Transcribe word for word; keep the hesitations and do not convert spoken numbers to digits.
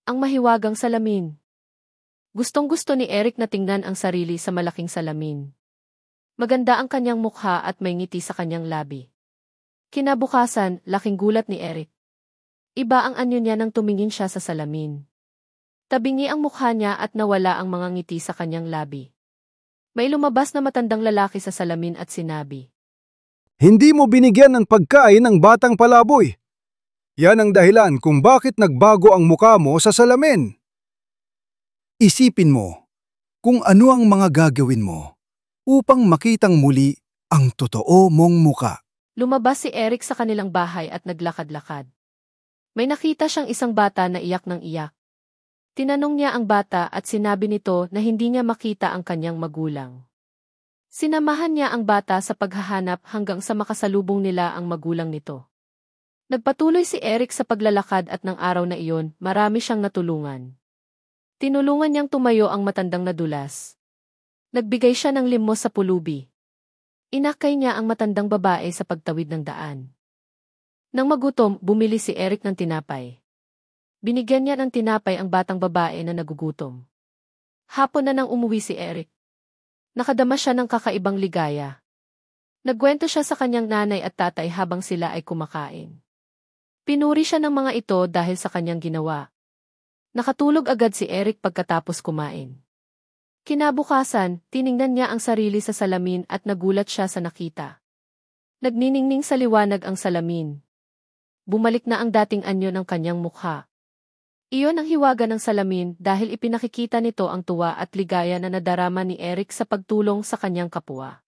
Ang mahiwagang salamin. Gustong-gusto ni Eric na tingnan ang sarili sa malaking salamin. Maganda ang kanyang mukha at may ngiti sa kanyang labi. Kinabukasan, laking gulat ni Eric. Iba ang anyo niya nang tumingin siya sa salamin. Tabingi ang mukha niya at nawala ang mga ngiti sa kanyang labi. May lumabas na matandang lalaki sa salamin at sinabi, "Hindi mo binigyan ng pagkain ng batang palaboy. Yan ang dahilan kung bakit nagbago ang mukha mo sa salamin. Isipin mo kung ano ang mga gagawin mo upang makitang muli ang totoo mong muka." Lumabas si Eric sa kanilang bahay at naglakad-lakad. May nakita siyang isang bata na iyak ng iyak. Tinanong niya ang bata at sinabi nito na hindi niya makita ang kanyang magulang. Sinamahan niya ang bata sa paghahanap hanggang sa makasalubong nila ang magulang nito. Nagpatuloy si Eric sa paglalakad at ng araw na iyon, marami siyang natulungan. Tinulungan niyang tumayo ang matandang nadulas. Nagbigay siya ng limos sa pulubi. Inakay niya ang matandang babae sa pagtawid ng daan. Nang magutom, bumili si Eric ng tinapay. Binigyan niya ng tinapay ang batang babae na nagugutom. Hapon na nang umuwi si Eric. Nakadama siya ng kakaibang ligaya. Nagkwento siya sa kanyang nanay at tatay habang sila ay kumakain. Pinuri siya ng mga ito dahil sa kanyang ginawa. Nakatulog agad si Eric pagkatapos kumain. Kinabukasan, tiningnan niya ang sarili sa salamin at nagulat siya sa nakita. Nagniningning sa liwanag ang salamin. Bumalik na ang dating anyo ng kanyang mukha. Iyon ang hiwaga ng salamin dahil ipinakikita nito ang tuwa at ligaya na nadarama ni Eric sa pagtulong sa kanyang kapwa.